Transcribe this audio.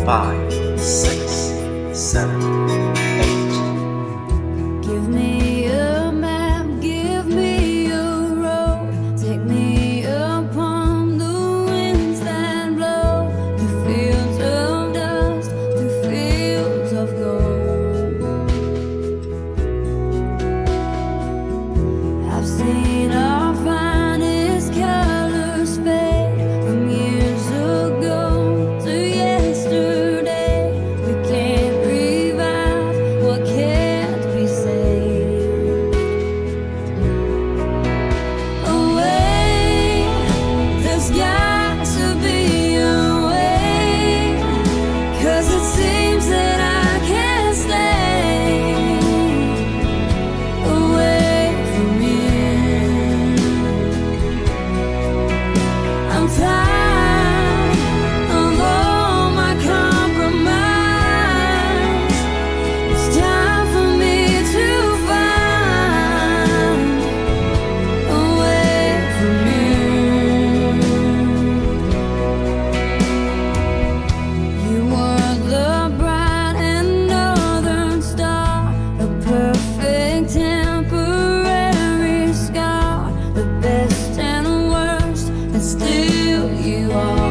5, 6, 7, 8. Give me a map, give me a road, take me upon the winds that blow, through fields of dust, through fields of gold. I've seen our finest colors fade from years ago to yesterday. We can't revive what can't be saved. Away, there's got to be a way, 'cause it seems that I can't stay away from you. I'm tired of all my compromise. It's time for me to find a way from you. You were the bright and northern star, a perfect temporary scar, the best and worst, and still you are.